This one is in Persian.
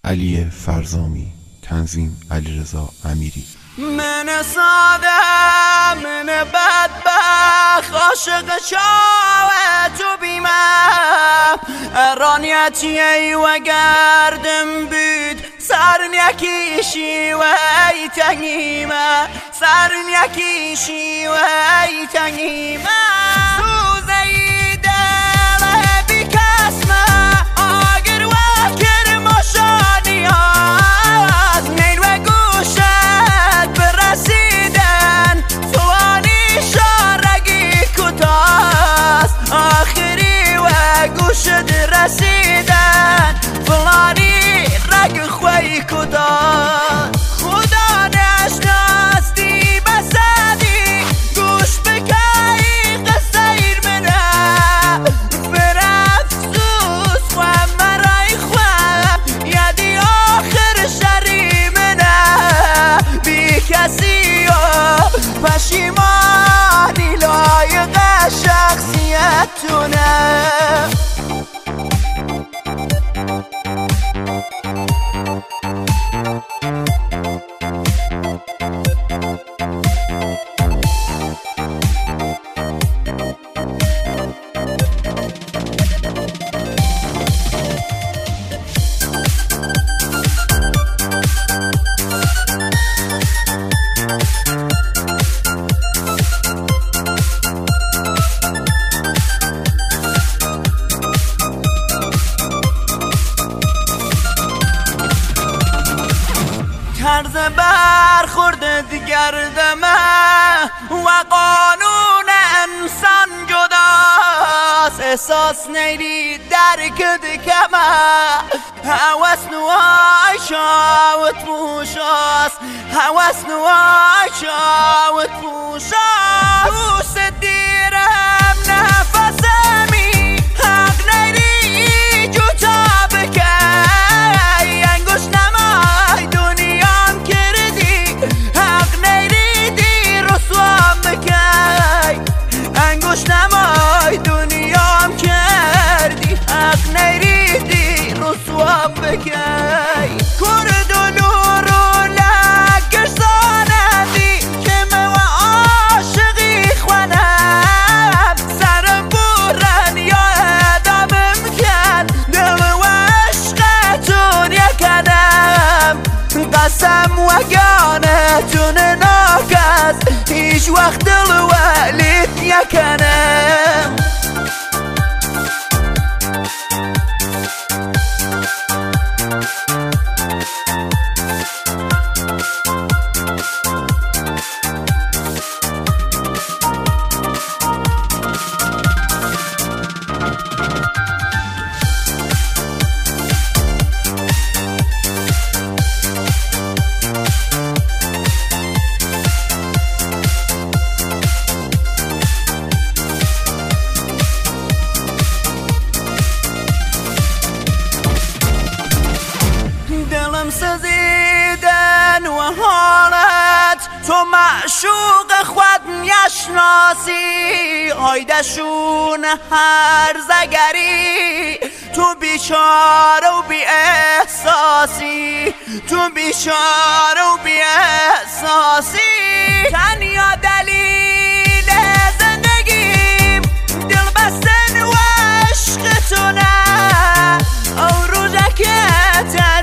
علی فرزامی، تنظیم علیرضا امیری. من ساده، من بدبخت، عاشق چاوه تو بیمم رانیتی ای و گردم بود سرنیکیشی و ای تنگیمه سرنیکیشی و ای تنگیمه سوزه ای دل بی کسمه آگر و کر مشانی از نین و گوشت برسیدن توانی شارگی کتاست آخری و گوشت رسیدن فلانی رگ خوی کتاست خدا نشناستی بسدی گوش بکی قصه ایر منه فرفسوس خواه مرای خواه یدی آخر شری منه بی کسی و پشیمانی لایق شخصیتونه طرز برخورد گردمه و قانون انسان جداست احساس نیری درک دکمه هوس نوای شاوت پوشاست هوس نوای شاوت پوشاست دوست دیرم نفسمی حق نیری جوتا بکی انگوش نمای دنیام کردی حق نیری رسوام بکی انگوش نمای دنیام کردی حق نیری رسوام بکی کرد و نور و لگش زاندی که مو عاشقی خوانم سرم بورن یا ادامم کن دل و عشقتون یکنم قسم و گانتون ناکس هیچ وقت دل ولیت یکنم سزیدن و حالت تو معشوق خود میشناسی آیدشون هر زگری تو بیچاره و بی احساسی تو بیچاره و بی احساسی تنیا دلیل زندگیم دل بستن و عشق تو نه او روزه که